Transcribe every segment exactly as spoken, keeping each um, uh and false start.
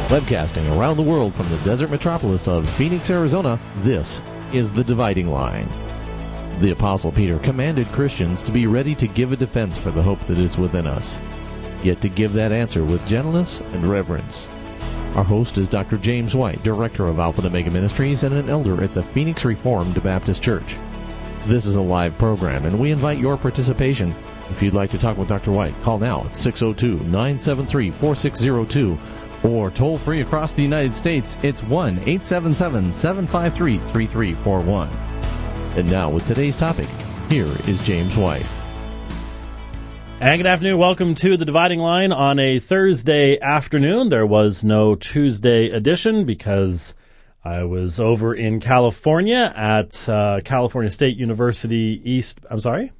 Webcasting around the world from the desert metropolis of Phoenix, Arizona, this is The Dividing Line. The Apostle Peter commanded Christians to be ready to give a defense for the hope that is within us, yet to give that answer with gentleness and reverence. Our host is Doctor James White, Director of Alpha and Omega Ministries and an elder at the Phoenix Reformed Baptist Church. This is a live program, and we invite your participation. If you'd like to talk with Doctor White, call now at six oh two, nine seven three, four six oh two, or toll free across the United States, it's one eight seven seven, seven five three, three three four one. And now with today's topic, here is James White. And good afternoon. Welcome to The Dividing Line on a Thursday afternoon. There was no Tuesday edition because I was over in California at uh, California State University East. I'm sorry?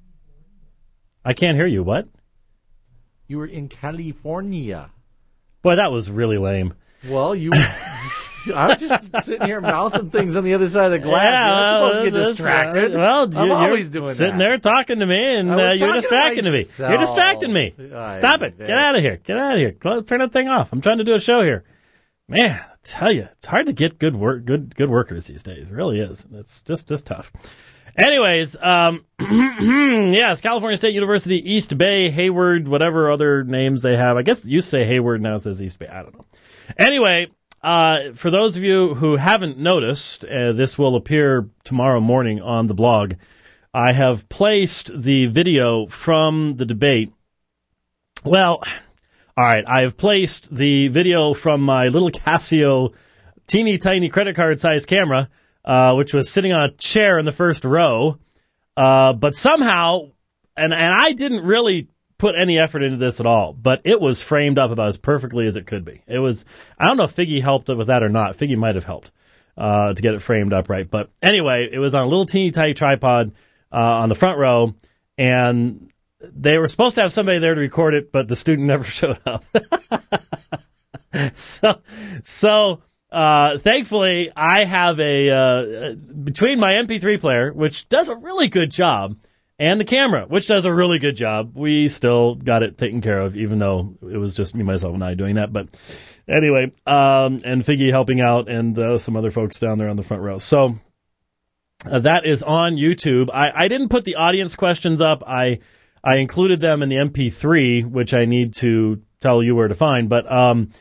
I can't hear you. What? You were in California. Boy, that was really lame. Well, you... I'm just sitting here mouthing things on the other side of the glass. Yeah, You're not supposed well, to get distracted. Uh, well, I'm you're, always doing sitting that. there talking to me, and uh, you're distracting me. You're distracting me. Stop it. Get out of here. Get out of here. Go, turn that thing off. I'm trying to do a show here. Man, I tell you, it's hard to get good work, good good workers these days. It really is. It's just just tough. Anyways, um, yes, California State University, East Bay, Hayward, whatever other names they have. I guess it used to say Hayward, now it says East Bay. I don't know. Anyway, uh, for those of you who haven't noticed, uh, this will appear tomorrow morning on the blog. I have placed the video from the debate. Well, all right, I have placed the video from my little Casio teeny tiny credit card sized camera, uh, which was sitting on a chair in the first row. Uh, but somehow, and, and I didn't really put any effort into this at all, but it was framed up about as perfectly as it could be. It was, I don't know if Figgy helped with that or not. Figgy might have helped, uh, to get it framed up right. But anyway, it was on a little teeny tiny tripod, uh, on the front row, and they were supposed to have somebody there to record it, but the student never showed up. so, so, uh, thankfully I have a, uh, between my M P three player, which does a really good job, and the camera, which does a really good job, we still got it taken care of, even though it was just me, myself, and I doing that. But anyway, um, and Figgy helping out, and uh, some other folks down there on the front row. So uh, that is on YouTube. I, I didn't put the audience questions up. I I included them in the M P three, which I need to tell you where to find. But um,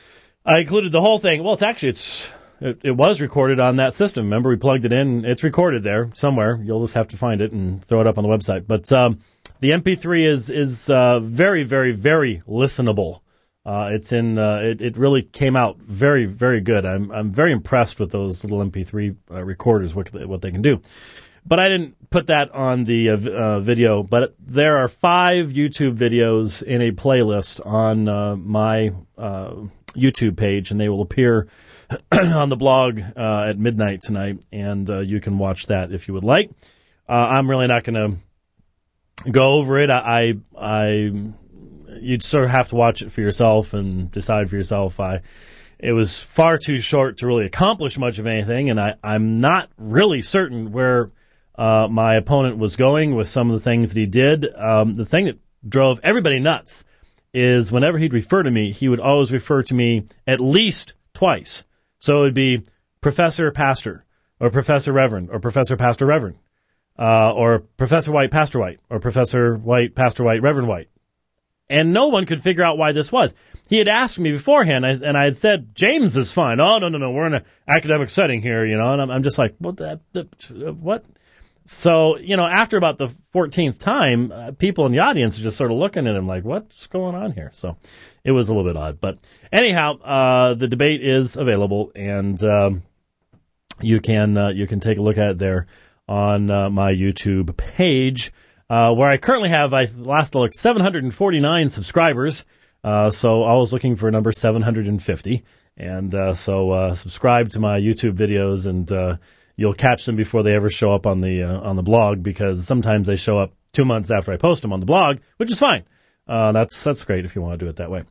I included the whole thing. Well, it's actually it's. It, it was recorded on that system. Remember, we plugged it in. It's recorded there somewhere. You'll just have to find it and throw it up on the website. But um, the M P three is is uh, very, very, very listenable. Uh, it's in. Uh, it, it really came out very, very good. I'm I'm very impressed with those little M P three uh, recorders, what what they can do. But I didn't put that on the uh, uh, video. But there are five YouTube videos in a playlist on uh, my uh, YouTube page, and they will appear on the blog uh, at midnight tonight, and uh, you can watch that if you would like. Uh, I'm really not going to go over it. I, I, I, you'd sort of have to watch it for yourself and decide for yourself. I, it was far too short to really accomplish much of anything, and I, I'm not really certain where uh, my opponent was going with some of the things that he did. Um, the thing that drove everybody nuts is whenever he'd refer to me, he would always refer to me at least twice. So it would be Professor Pastor, or Professor Reverend, or Professor Pastor Reverend, uh, or Professor White, Pastor White, or Professor White, Pastor White, Reverend White. And no one could figure out why this was. He had asked me beforehand, and I had said, James is fine. Oh, no, no, no, we're in an academic setting here, you know, and I'm, I'm just like, what? That, that, what? So, you know, after about the fourteenth time, uh, people in the audience are just sort of looking at him like, what's going on here? So it was a little bit odd. But anyhow, uh, the debate is available, and um, you can uh, you can take a look at it there on uh, my YouTube page, uh, where I currently have, I last looked, seven hundred forty-nine subscribers. Uh, so I was looking for number seven hundred fifty. And uh, so uh, subscribe to my YouTube videos, and uh, you'll catch them before they ever show up on the uh, on the blog, because sometimes they show up two months after I post them on the blog, which is fine. Uh, that's that's great if you want to do it that way.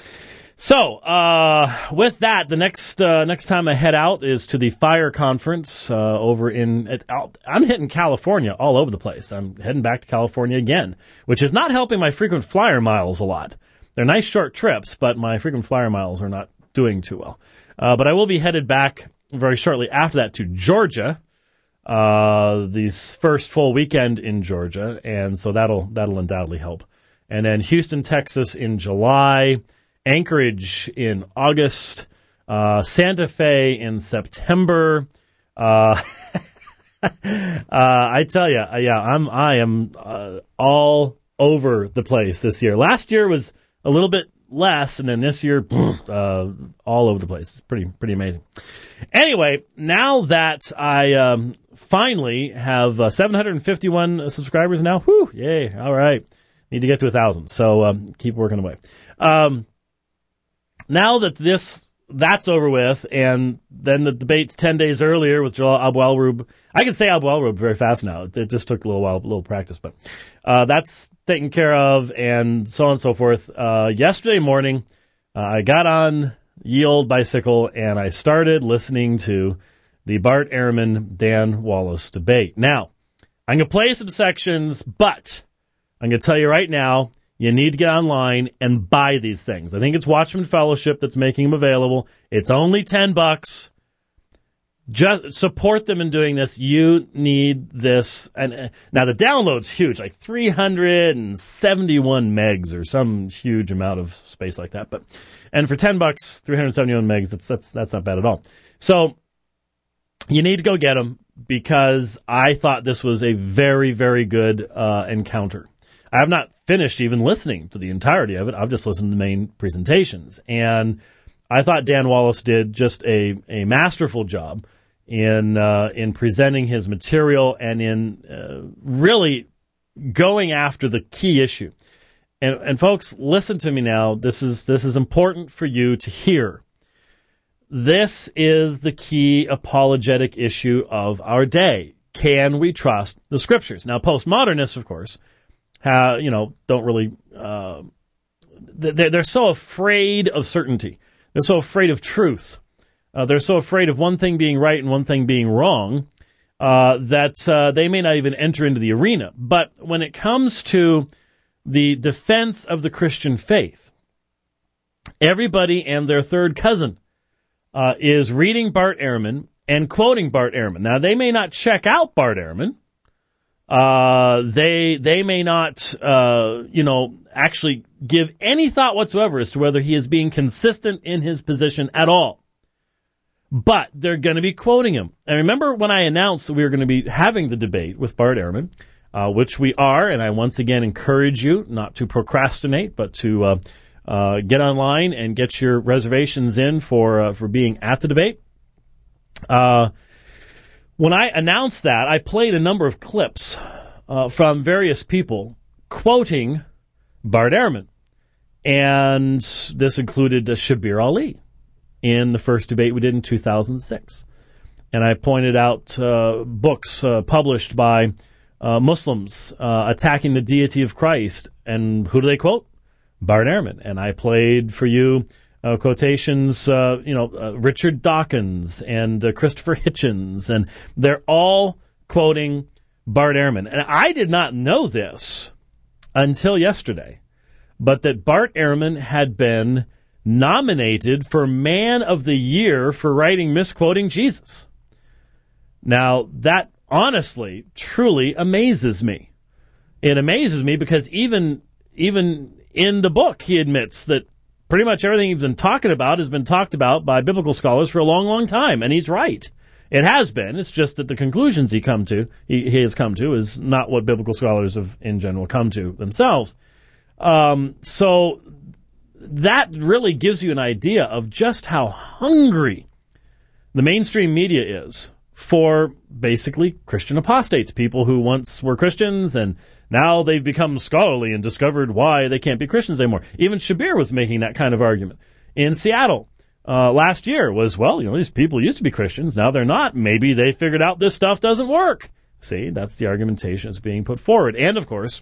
So uh, with that, the next uh, next time I head out is to the Fire Conference uh, over in. It, I'm hitting California all over the place. I'm heading back to California again, which is not helping my frequent flyer miles a lot. They're nice short trips, but my frequent flyer miles are not doing too well. Uh, but I will be headed back very shortly after that to Georgia, uh, the first full weekend in Georgia, and so that'll that'll undoubtedly help. And then Houston, Texas in July, Anchorage in August, uh, Santa Fe in September. Uh, uh, I tell you, yeah, I'm I am uh, all over the place this year. Last year was a little bit less, and then this year, uh, all over the place. It's pretty pretty amazing. Anyway, now that I um, finally have uh, seven hundred fifty-one subscribers now, whew, yay, all right. Need to get to a thousand, so um, keep working away. Um, now that this that's over with, and then the debate's ten days earlier with Jalal Abu al-Rub. I can say Abu al-Rub very fast now. It, it just took a little while, a little practice, but uh, that's taken care of, and so on and so forth. Uh, yesterday morning, uh, I got on ye old bicycle, and I started listening to the Bart Ehrman, Dan Wallace debate. Now, I'm going to play some sections, but I'm going to tell you right now, you need to get online and buy these things. I think it's Watchman Fellowship that's making them available. It's only ten bucks. Just support them in doing this. You need this. And uh, now the download's huge, like three hundred seventy-one megs or some huge amount of space like that. But and for ten bucks, three hundred seventy-one megs, that's that's that's not bad at all. So you need to go get them because I thought this was a very, very good uh, encounter. I have not finished even listening to the entirety of it. I've just listened to the main presentations. And I thought Dan Wallace did just a, a masterful job in uh, in presenting his material and in uh, really going after the key issue. And, and folks, listen to me now. This is this is important for you to hear. This is the key apologetic issue of our day. Can we trust the Scriptures? Now, postmodernists, of course, Uh, you know, don't really, uh, they're, they're so afraid of certainty. They're so afraid of truth. Uh, they're so afraid of one thing being right and one thing being wrong, uh, that, uh, they may not even enter into the arena. But when it comes to the defense of the Christian faith, everybody and their third cousin, uh, is reading Bart Ehrman and quoting Bart Ehrman. Now, they may not check out Bart Ehrman. Uh, they, they may not, uh, you know, actually give any thought whatsoever as to whether he is being consistent in his position at all. But they're going to be quoting him. And remember when I announced that we were going to be having the debate with Bart Ehrman, uh, which we are, and I once again encourage you not to procrastinate, but to, uh, uh, get online and get your reservations in for, uh, for being at the debate. Uh, When I announced that, I played a number of clips uh, from various people quoting Bart Ehrman. And this included uh, Shabir Ali in the first debate we did in two thousand six. And I pointed out uh, books uh, published by uh, Muslims uh, attacking the deity of Christ. And who do they quote? Bart Ehrman. And I played for you Uh, quotations, uh, you know, uh, Richard Dawkins and uh, Christopher Hitchens, and they're all quoting Bart Ehrman. And I did not know this until yesterday, but that Bart Ehrman had been nominated for Man of the Year for writing misquoting Jesus. Now, that honestly, truly amazes me. It amazes me because even even in the book, he admits that pretty much everything he's been talking about has been talked about by biblical scholars for a long, long time, and he's right. It has been. It's just that the conclusions he come to, he, he has come to, is not what biblical scholars have in general come to themselves. Um, so that really gives you an idea of just how hungry the mainstream media is for basically Christian apostates, people who once were Christians and now they've become scholarly and discovered why they can't be Christians anymore. Even Shabir was making that kind of argument. In Seattle uh, last year was, well, you know, these people used to be Christians. Now they're not. Maybe they figured out this stuff doesn't work. See, that's the argumentation that's being put forward. And, of course,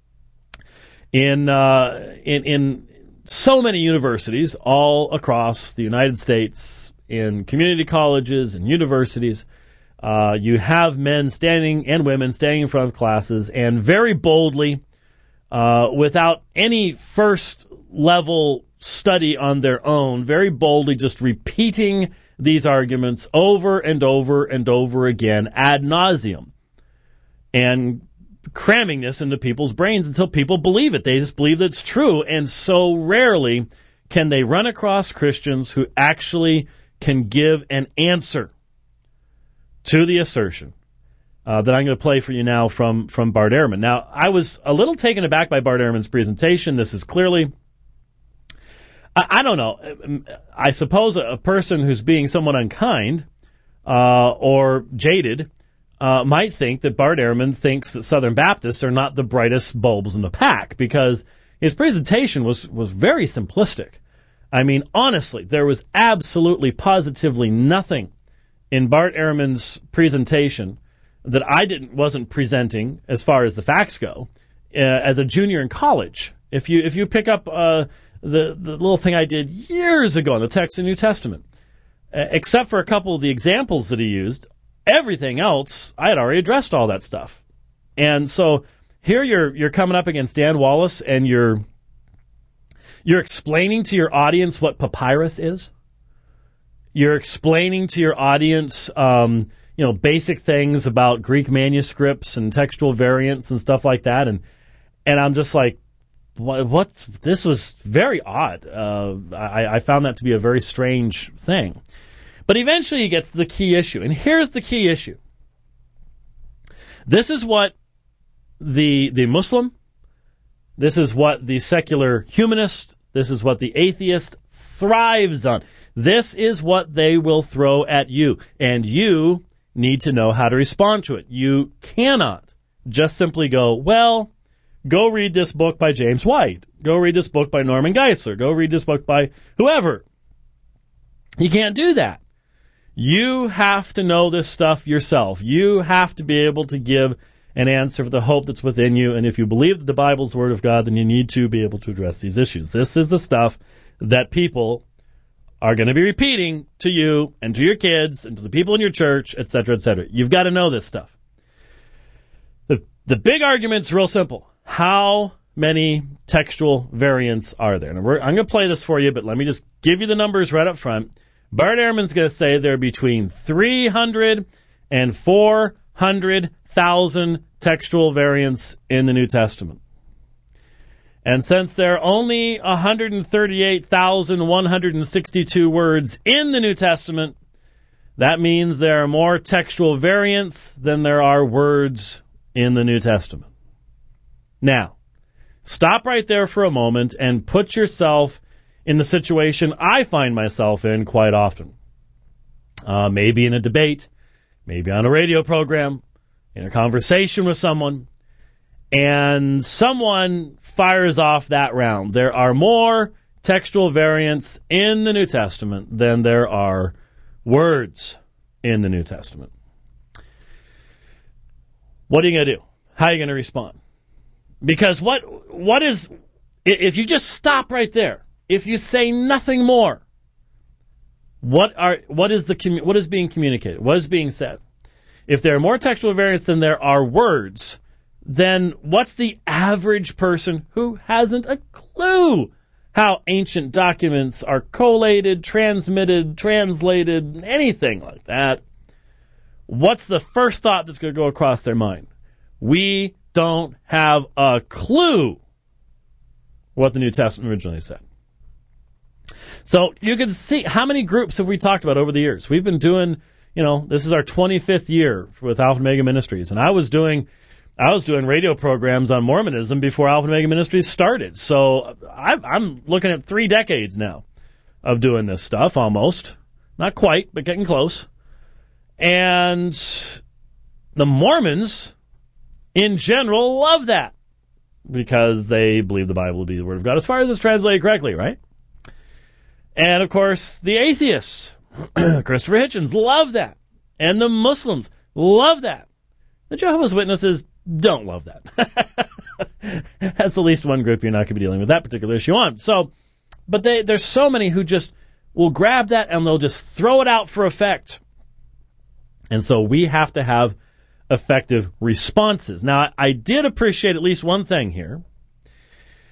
in uh, in, in so many universities all across the United States, in community colleges and universities, Uh, you have men standing and women standing in front of classes and very boldly, uh, without any first level study on their own, very boldly just repeating these arguments over and over and over again ad nauseum, and cramming this into people's brains until people believe it. They just believe that it's true, and so rarely can they run across Christians who actually can give an answer to the assertion uh, that I'm going to play for you now from, from Bart Ehrman. Now, I was a little taken aback by Bart Ehrman's presentation. This is clearly, I, I don't know, I suppose a person who's being somewhat unkind uh, or jaded uh, might think that Bart Ehrman thinks that Southern Baptists are not the brightest bulbs in the pack, because his presentation was, was very simplistic. I mean, honestly, there was absolutely, positively nothing in Bart Ehrman's presentation that I didn't wasn't presenting as far as the facts go uh, as a junior in college. If you if you pick up uh, the the little thing I did years ago on the text of the New Testament, uh, except for a couple of the examples that he used, everything else I had already addressed all that stuff. And so here you're you're coming up against Dan Wallace, and you're you're explaining to your audience what papyrus is. You're explaining to your audience, um, you know, basic things about Greek manuscripts and textual variants and stuff like that, and and I'm just like, what? what this was very odd. Uh, I, I found that to be a very strange thing. But eventually he gets to the key issue, and here's the key issue. This is what the the Muslim, this is what the secular humanist, this is what the atheist thrives on. This is what they will throw at you, and you need to know how to respond to it. You cannot just simply go, well, go read this book by James White. Go read this book by Norman Geisler. Go read this book by whoever. You can't do that. You have to know this stuff yourself. You have to be able to give an answer for the hope that's within you, and if you believe that the Bible's the Word of God, then you need to be able to address these issues. This is the stuff that people are going to be repeating to you and to your kids and to the people in your church, et cetera, et cetera. You've got to know this stuff. The, the big argument's real simple. How many textual variants are there? And we're, I'm going to play this for you, but let me just give you the numbers right up front. Bart Ehrman's going to say there are between three hundred and four hundred thousand textual variants in the New Testament. And since there are only one hundred thirty-eight thousand one hundred sixty-two words in the New Testament, that means there are more textual variants than there are words in the New Testament. Now, stop right there for a moment and put yourself in the situation I find myself in quite often. Uh, maybe in a debate, maybe on a radio program, in a conversation with someone, and someone fires off that round. There are more textual variants in the New Testament than there are words in the New Testament. What are you going to do? How are you going to respond? Because what what is, if you just stop right there, if you say nothing more, what are what is the what is being communicated? What is being said? If there are more textual variants than there are words, then what's the average person who hasn't a clue how ancient documents are collated, transmitted, translated, anything like that? What's the first thought that's going to go across their mind? We don't have a clue what the New Testament originally said. So you can see, how many groups have we talked about over the years? We've been doing, you know, this is our twenty-fifth year with Alpha and Omega Ministries, and I was doing I was doing radio programs on Mormonism before Alpha and Omega Ministries started. So I, I'm looking at three decades now of doing this stuff, almost. Not quite, but getting close. And the Mormons, in general, love that because they believe the Bible to be the Word of God as far as it's translated correctly, right? And, of course, the atheists, Christopher Hitchens, love that. And the Muslims love that. The Jehovah's Witnesses don't love that. That's the least one group you're not going to be dealing with that particular issue on. So, but they, there's so many who just will grab that and they'll just throw it out for effect. And so we have to have effective responses. Now, I did appreciate at least one thing here.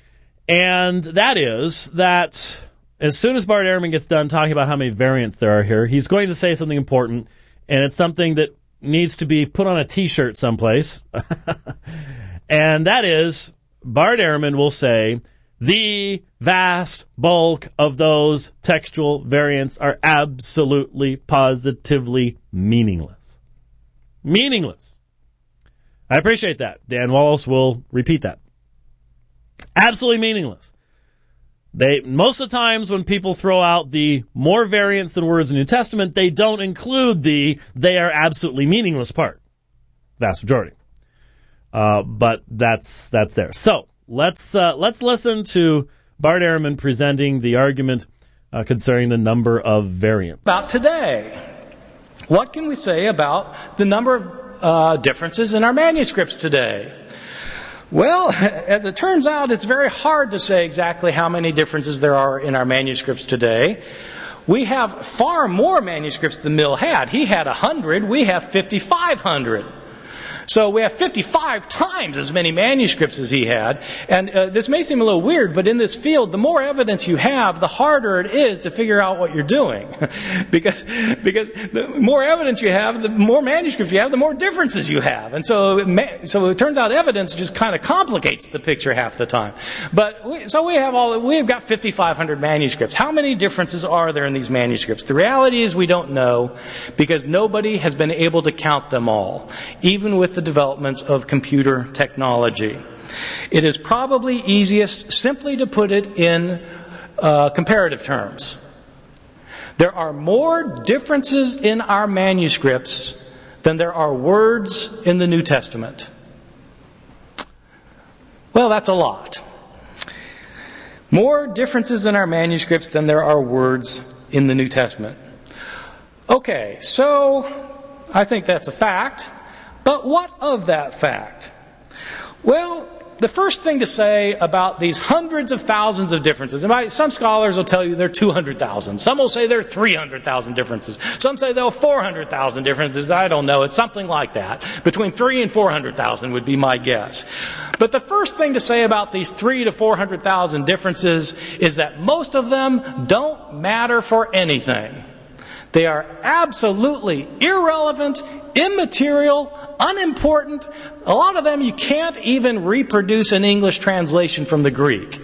And that is that as soon as Bart Ehrman gets done talking about how many variants there are here, he's going to say something important, and it's something that needs to be put on a T-shirt someplace. And that is, Bart Ehrman will say, the vast bulk of those textual variants are absolutely, positively meaningless. Meaningless. I appreciate that. Dan Wallace will repeat that. Absolutely meaningless. They most of the times when people throw out the more variants than words in the New Testament, they don't include the they are absolutely meaningless part. Vast majority. Uh, but that's that's there. So let's uh, let's listen to Bart Ehrman presenting the argument uh, concerning the number of variants. About today, what can we say about the number of uh, differences in our manuscripts today? Well, as it turns out, it's very hard to say exactly how many differences there are in our manuscripts today. We have far more manuscripts than Mill had. He had one hundred. We have fifty-five hundred. So we have fifty-five times as many manuscripts as he had. And uh, this may seem a little weird, but in this field, the more evidence you have, the harder it is to figure out what you're doing. because because the more evidence you have, the more manuscripts you have, the more differences you have. And so it, may, so it turns out evidence just kind of complicates the picture half the time. But we, so we have all we've got fifty-five hundred manuscripts. How many differences are there in these manuscripts? The reality is we don't know because nobody has been able to count them all, even with the developments of computer technology. It is probably easiest simply to put it in uh, comparative terms. There are more differences in our manuscripts than there are words in the New Testament. Well, that's a lot. More differences in our manuscripts than there are words in the New Testament. Okay, so I think that's a fact. But what of that fact? Well, the first thing to say about these hundreds of thousands of differences, and some scholars will tell you there are two hundred thousand. Some will say there are three hundred thousand differences. Some say there are four hundred thousand differences. I don't know. It's something like that. Between three and four hundred thousand would be my guess. But the first thing to say about these three to four hundred thousand differences is that most of them don't matter for anything. They are absolutely irrelevant, immaterial, unimportant. A lot of them you can't even reproduce an English translation from the Greek.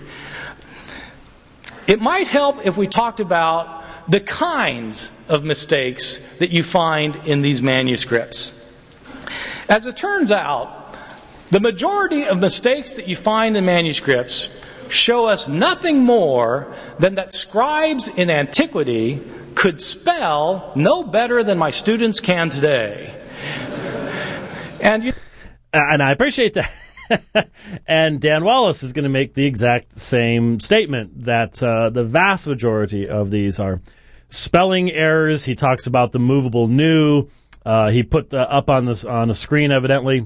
It might help if we talked about the kinds of mistakes that you find in these manuscripts. As it turns out, the majority of mistakes that you find in manuscripts show us nothing more than that scribes in antiquity could spell no better than my students can today. And you and I appreciate that. And Dan Wallace is going to make the exact same statement that uh, the vast majority of these are spelling errors. He talks about the movable new. Uh, he put uh, up on this on a screen, evidently,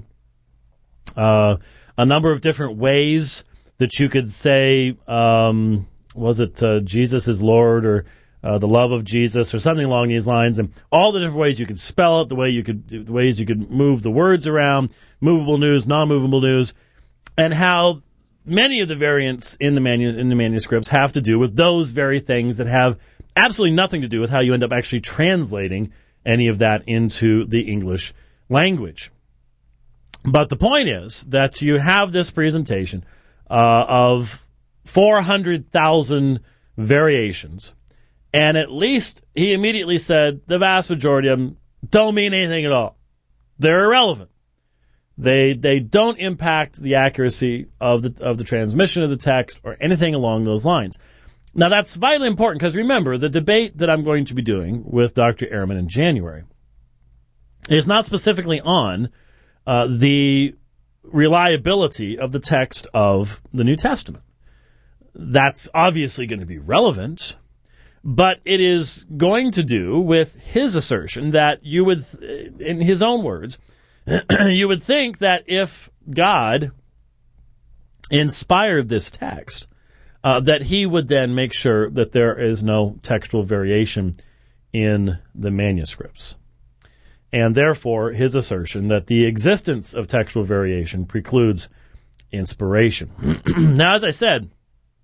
uh, a number of different ways that you could say, um, was it uh, Jesus is Lord or uh, the love of Jesus or something along these lines, and all the different ways you could spell it, the way you could, the ways you could move the words around, movable news, non-movable news, and how many of the variants in the manu- in the manuscripts have to do with those very things that have absolutely nothing to do with how you end up actually translating any of that into the English language. But the point is that you have this presentation uh, of four hundred thousand variations, and at least he immediately said the vast majority of them don't mean anything at all. They're irrelevant. They they don't impact the accuracy of the of the transmission of the text or anything along those lines. Now, that's vitally important because, remember, the debate that I'm going to be doing with Doctor Ehrman in January is not specifically on uh, the reliability of the text of the New Testament. That's obviously going to be relevant, but it is going to do with his assertion that you would, in his own words, you would think that if God inspired this text, Uh, that he would then make sure that there is no textual variation in the manuscripts. And therefore, his assertion that the existence of textual variation precludes inspiration. Now, as I said,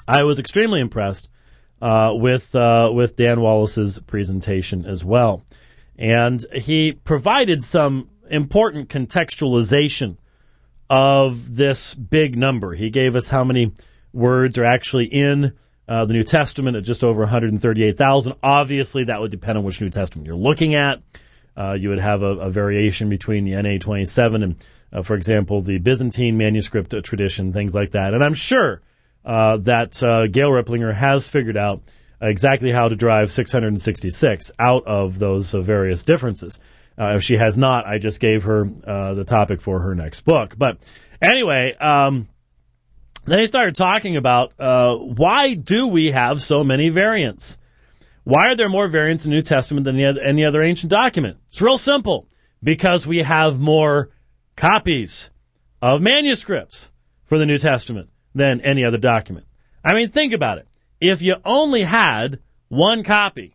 I was extremely impressed uh, with uh, with Dan Wallace's presentation as well. And he provided some important contextualization of this big number. He gave us how many words are actually in uh, the New Testament at just over one hundred thirty-eight thousand. Obviously, that would depend on which New Testament you're looking at. Uh, you would have a, a variation between the N A twenty-seven and, uh, for example, the Byzantine manuscript uh, tradition, things like that. And I'm sure uh, that uh, Gail Ripplinger has figured out exactly how to drive six hundred sixty-six out of those uh, various differences. Uh, if she has not, I just gave her uh, the topic for her next book. But anyway, um, then he started talking about uh, why do we have so many variants? Why are there more variants in the New Testament than any other ancient document? It's real simple. Because we have more copies of manuscripts for the New Testament than any other document. I mean, think about it. If you only had one copy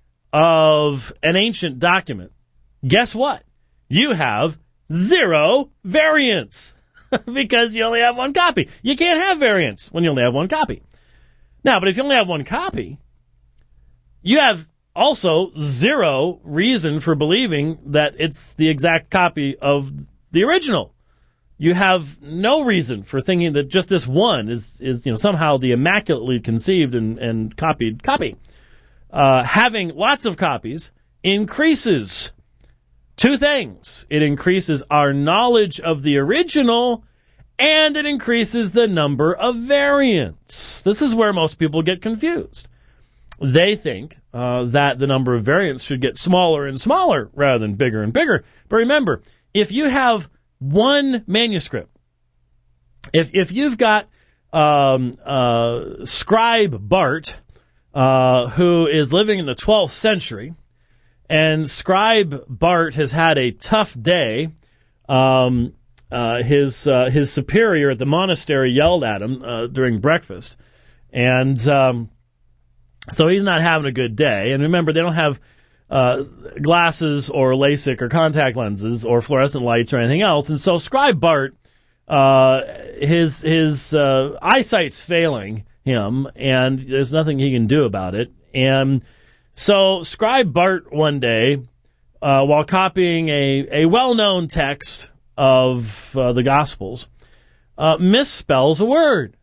of an ancient document, guess what? You have zero variants because you only have one copy. You can't have variants when you only have one copy. Now, but if you only have one copy, you have also zero reason for believing that it's the exact copy of the original. You have no reason for thinking that just this one is, is you know, somehow the immaculately conceived and, and copied copy. Uh, having lots of copies increases two things. It increases our knowledge of the original, and it increases the number of variants. This is where most people get confused. They think uh, that the number of variants should get smaller and smaller rather than bigger and bigger. But remember, if you have one manuscript, if if you've got um, uh, Scribe Bart, uh, who is living in the twelfth century, and Scribe Bart has had a tough day, um, uh, his uh, his superior at the monastery yelled at him uh, during breakfast, and um, so he's not having a good day. And remember, they don't have uh, glasses or LASIK or contact lenses or fluorescent lights or anything else. And so Scribe Bart, uh, his his uh, eyesight's failing him, and there's nothing he can do about it. And so Scribe Bart one day, uh, while copying a, a well-known text of uh, the Gospels, uh, misspells a word,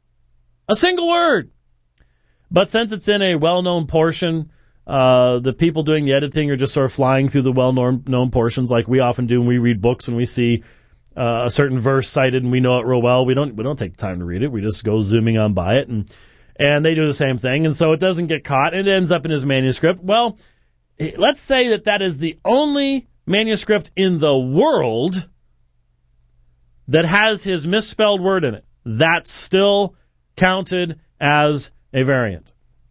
a single word. But since it's in a well-known portion, uh, the people doing the editing are just sort of flying through the well-known known portions like we often do when we read books and we see uh, a certain verse cited and we know it real well. We don't we don't take the time to read it. We just go zooming on by it, and and they do the same thing. And so it doesn't get caught. It ends up in his manuscript. Well, let's say that that is the only manuscript in the world that has his misspelled word in it. That's still counted as a variant.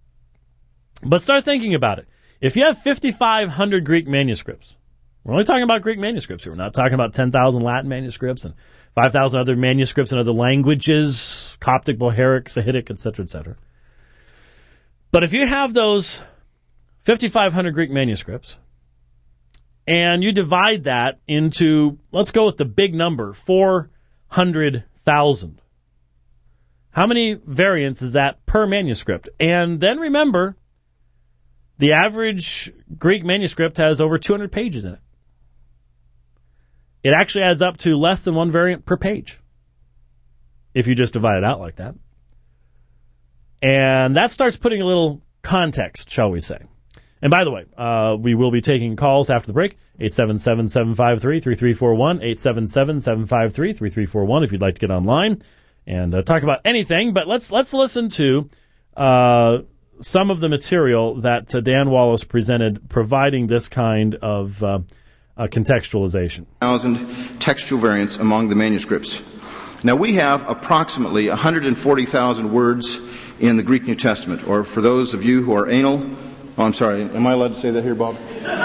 But start thinking about it. If you have fifty-five hundred Greek manuscripts, we're only talking about Greek manuscripts here. We're not talking about ten thousand Latin manuscripts and five thousand other manuscripts in other languages, Coptic, Bohairic, Sahidic, et cetera, et cetera. But if you have those fifty-five hundred Greek manuscripts and you divide that into, let's go with the big number, four hundred thousand. How many variants is that per manuscript? And then remember, the average Greek manuscript has over two hundred pages in it. It actually adds up to less than one variant per page, if you just divide it out like that. And that starts putting a little context, shall we say. And by the way, uh, we will be taking calls after the break, eight seven seven, seven five three, three three four one, eight seven seven, seven five three, three three four one if you'd like to get online and uh, talk about anything. But let's let's listen to uh, some of the material that uh, Dan Wallace presented, providing this kind of uh, uh, contextualization. Thousand textual variants among the manuscripts. Now we have approximately one hundred forty thousand words in the Greek New Testament. Or for those of you who are anal, oh, I'm sorry, am I allowed to say that here, Bob?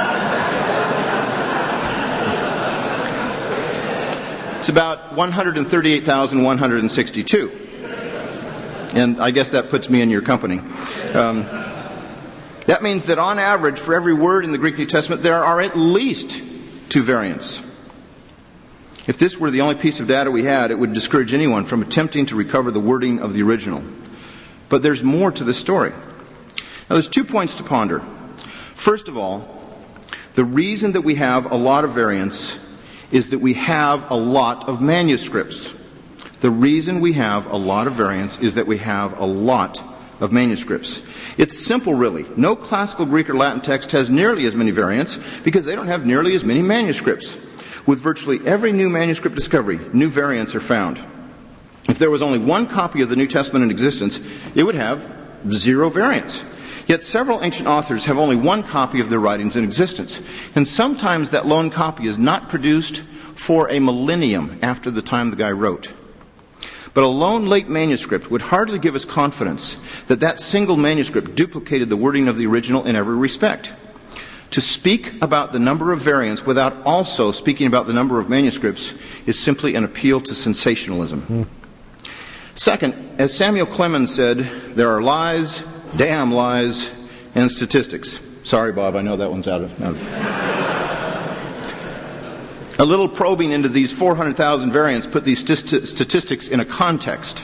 It's about one hundred thirty-eight thousand one hundred sixty-two. And I guess that puts me in your company. Um, that means that on average, for every word in the Greek New Testament, there are at least two variants. If this were the only piece of data we had, it would discourage anyone from attempting to recover the wording of the original. But there's more to the story. Now, there's two points to ponder. First of all, the reason that we have a lot of variants is that we have a lot of manuscripts. The reason we have a lot of variants is that we have a lot of manuscripts. It's simple, really. No classical Greek or Latin text has nearly as many variants because they don't have nearly as many manuscripts. With virtually every new manuscript discovery, new variants are found. If there was only one copy of the New Testament in existence, it would have zero variants. Yet several ancient authors have only one copy of their writings in existence. And sometimes that lone copy is not produced for a millennium after the time the guy wrote. But a lone late manuscript would hardly give us confidence that that single manuscript duplicated the wording of the original in every respect. To speak about the number of variants without also speaking about the number of manuscripts is simply an appeal to sensationalism. Mm. Second, as Samuel Clemens said, there are lies, damn lies, and statistics. Sorry, Bob, I know that one's out of... Out of A little probing into these four hundred thousand variants put these st- statistics in a context.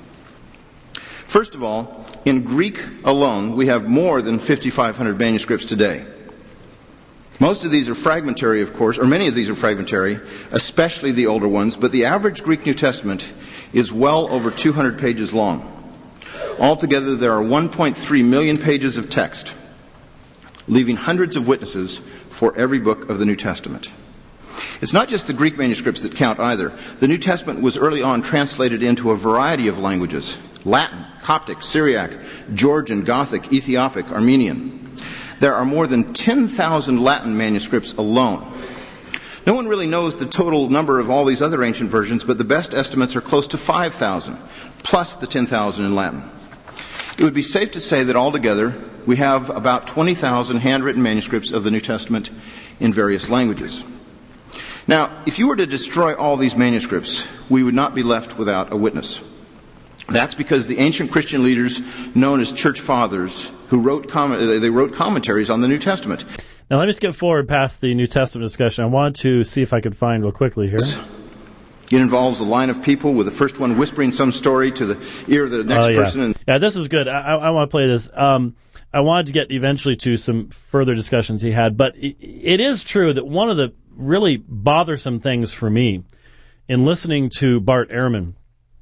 First of all, in Greek alone, we have more than fifty-five hundred manuscripts today. Most of these are fragmentary, of course, or many of these are fragmentary, especially the older ones, but the average Greek New Testament is well over two hundred pages long. Altogether, there are one point three million pages of text, leaving hundreds of witnesses for every book of the New Testament. It's not just the Greek manuscripts that count either. The New Testament was early on translated into a variety of languages: Latin, Coptic, Syriac, Georgian, Gothic, Ethiopic, Armenian. There are more than ten thousand Latin manuscripts alone. No one really knows the total number of all these other ancient versions, but the best estimates are close to five thousand, plus the ten thousand in Latin. It would be safe to say that altogether we have about twenty thousand handwritten manuscripts of the New Testament in various languages. Now, if you were to destroy all these manuscripts, we would not be left without a witness. That's because the ancient Christian leaders known as church fathers who wrote com- they wrote commentaries on the New Testament. Now let me skip forward past the New Testament discussion. I want to see if I could find real quickly here. It involves a line of people with the first one whispering some story to the ear of the next oh, yeah. person. And yeah, this was good. I, I want to play this. Um, I wanted to get eventually to some further discussions he had, but it, it is true that one of the really bothersome things for me in listening to Bart Ehrman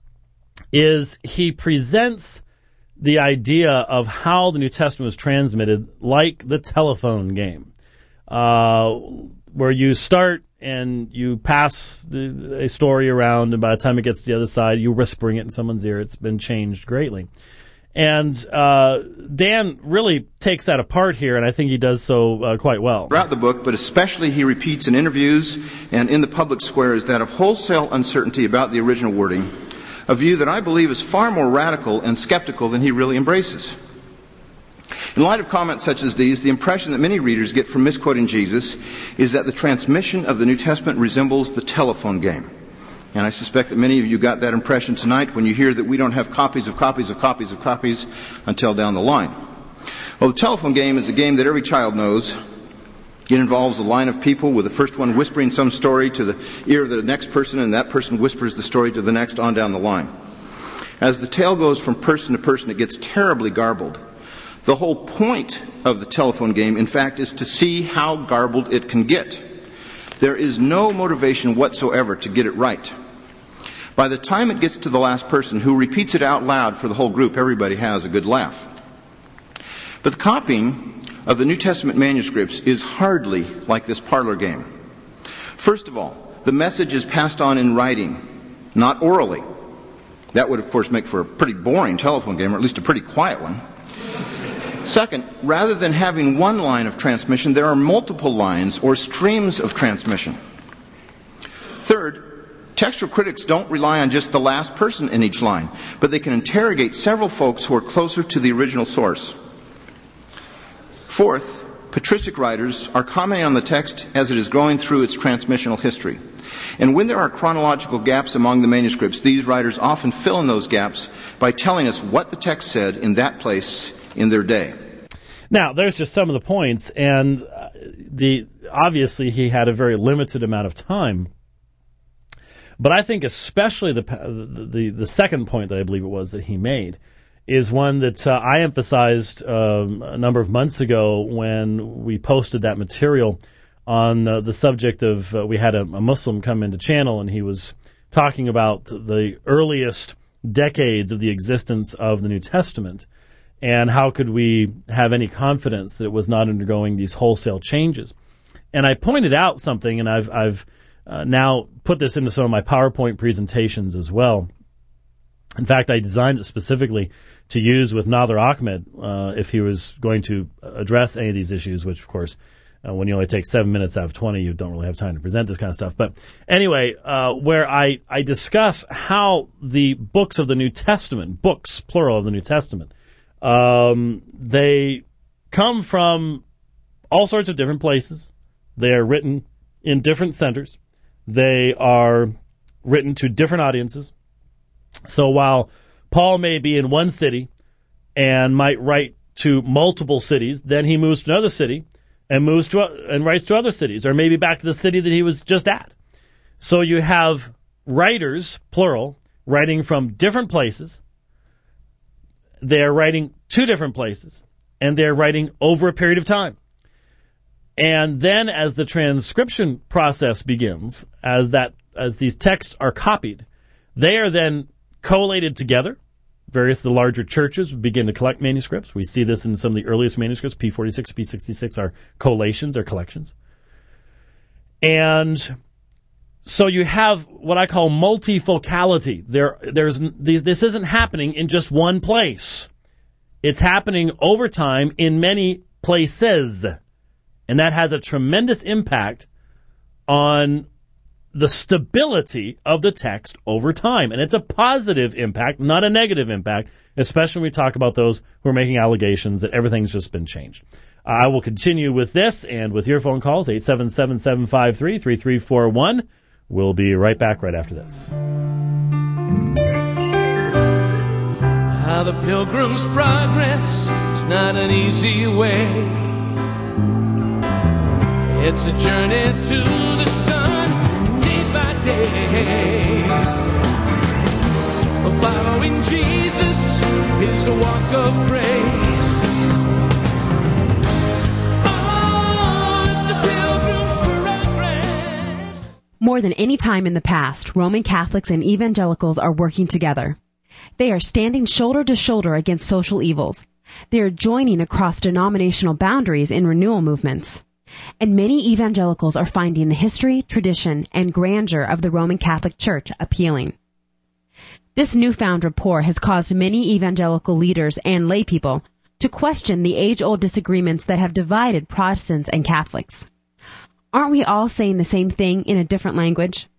is he presents the idea of how the New Testament was transmitted like the telephone game, uh, where you start and you pass the, a story around, and by the time it gets to the other side, you're whispering it in someone's ear. It's been changed greatly. And uh, Dan really takes that apart here, and I think he does so uh, quite well. Throughout the book, but especially he repeats in interviews and in the public square, is that of wholesale uncertainty about the original wording, a view that I believe is far more radical and skeptical than he really embraces. In light of comments such as these, the impression that many readers get from misquoting Jesus is that the transmission of the New Testament resembles the telephone game. And I suspect that many of you got that impression tonight when you hear that we don't have copies of copies of copies of copies until down the line. Well, the telephone game is a game that every child knows. It involves a line of people with the first one whispering some story to the ear of the next person, and that person whispers the story to the next on down the line. As the tale goes from person to person, it gets terribly garbled. The whole point of the telephone game, in fact, is to see how garbled it can get. There is no motivation whatsoever to get it right. By the time it gets to the last person who repeats it out loud for the whole group, everybody has a good laugh. But the copying of the New Testament manuscripts is hardly like this parlor game. First of all, the message is passed on in writing, not orally. That would, of course, make for a pretty boring telephone game, or at least a pretty quiet one. Second, rather than having one line of transmission, there are multiple lines or streams of transmission. Third, textual critics don't rely on just the last person in each line, but they can interrogate several folks who are closer to the original source. Fourth, patristic writers are commenting on the text as it is going through its transmissional history. And when there are chronological gaps among the manuscripts, these writers often fill in those gaps by telling us what the text said in that place in their day. Now, there's just some of the points, and uh, the obviously he had a very limited amount of time. But I think especially the, the the the second point that I believe it was that he made is one that uh, I emphasized um, a number of months ago when we posted that material on uh, the subject of, uh, we had a, a Muslim come into channel, and he was talking about the earliest decades of the existence of the New Testament, and how could we have any confidence that it was not undergoing these wholesale changes. And I pointed out something, and I've, I've uh, now put this into some of my PowerPoint presentations as well. In fact, I designed it specifically to use with Nader Ahmed uh, if he was going to address any of these issues, which, of course, uh, when you only take seven minutes out of twenty, you don't really have time to present this kind of stuff. But anyway, uh, where I, I discuss how the books of the New Testament, books, plural of the New Testament, um, they come from all sorts of different places. They are written in different centers. They are written to different audiences. So while Paul may be in one city and might write to multiple cities, then he moves to another city and moves to and writes to other cities, or maybe back to the city that he was just at. So you have writers, plural, writing from different places. They're writing to different places, and they're writing over a period of time. And then as the transcription process begins, as that as these texts are copied, they are then collated together. Various of the larger churches begin to collect manuscripts. We see this in some of the earliest manuscripts. P forty-six, P sixty-six are collations or collections. And so you have what I call multifocality. There, there's these, this isn't happening in just one place. It's happening over time in many places. And that has a tremendous impact on the stability of the text over time. And it's a positive impact, not a negative impact, especially when we talk about those who are making allegations that everything's just been changed. I will continue with this and with your phone calls, eight seven seven, seven five three, three three four one. We'll be right back right after this. How the Pilgrim's Progress is not an easy way. It's a journey to the sun, day by day. Following Jesus is a walk of grace. Oh, it's the Pilgrim's Progress. More than any time in the past, Roman Catholics and evangelicals are working together. They are standing shoulder to shoulder against social evils. They are joining across denominational boundaries in renewal movements. And many evangelicals are finding the history, tradition, and grandeur of the Roman Catholic Church appealing. This newfound rapport has caused many evangelical leaders and laypeople to question the age-old disagreements that have divided Protestants and Catholics. Aren't we all saying the same thing in a different language?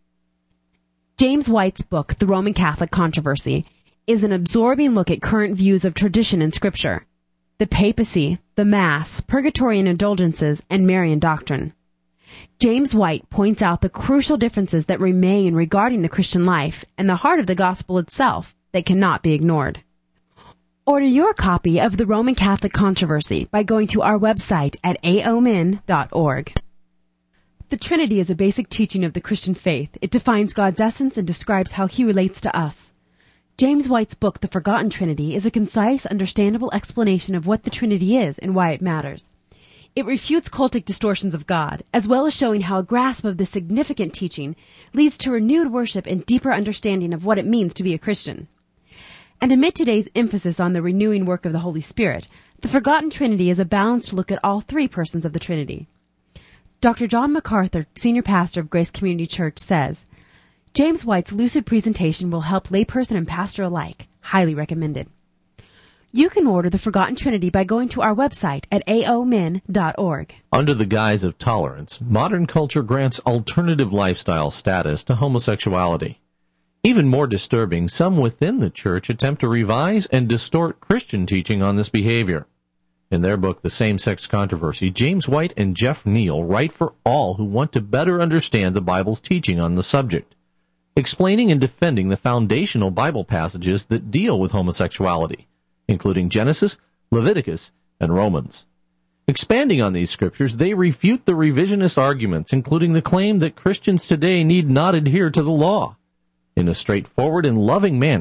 James White's book, The Roman Catholic Controversy, is an absorbing look at current views of tradition and Scripture, the papacy, the Mass, purgatory and indulgences, and Marian doctrine. James White points out the crucial differences that remain regarding the Christian life and the heart of the gospel itself that cannot be ignored. Order your copy of The Roman Catholic Controversy by going to our website at a o min dot org. The Trinity is a basic teaching of the Christian faith. It defines God's essence and describes how He relates to us. James White's book, The Forgotten Trinity, is a concise, understandable explanation of what the Trinity is and why it matters. It refutes cultic distortions of God, as well as showing how a grasp of this significant teaching leads to renewed worship and deeper understanding of what it means to be a Christian. And amid today's emphasis on the renewing work of the Holy Spirit, The Forgotten Trinity is a balanced look at all three persons of the Trinity. Doctor John MacArthur, senior pastor of Grace Community Church, says, James White's lucid presentation will help layperson and pastor alike. Highly recommended. You can order The Forgotten Trinity by going to our website at a o min dot org. Under the guise of tolerance, modern culture grants alternative lifestyle status to homosexuality. Even more disturbing, some within the church attempt to revise and distort Christian teaching on this behavior. In their book, The Same-Sex Controversy, James White and Jeff Neal write for all who want to better understand the Bible's teaching on the subject, explaining and defending the foundational Bible passages that deal with homosexuality, including Genesis, Leviticus, and Romans. Expanding on these scriptures, they refute the revisionist arguments, including the claim that Christians today need not adhere to the law. In a straightforward and loving manner,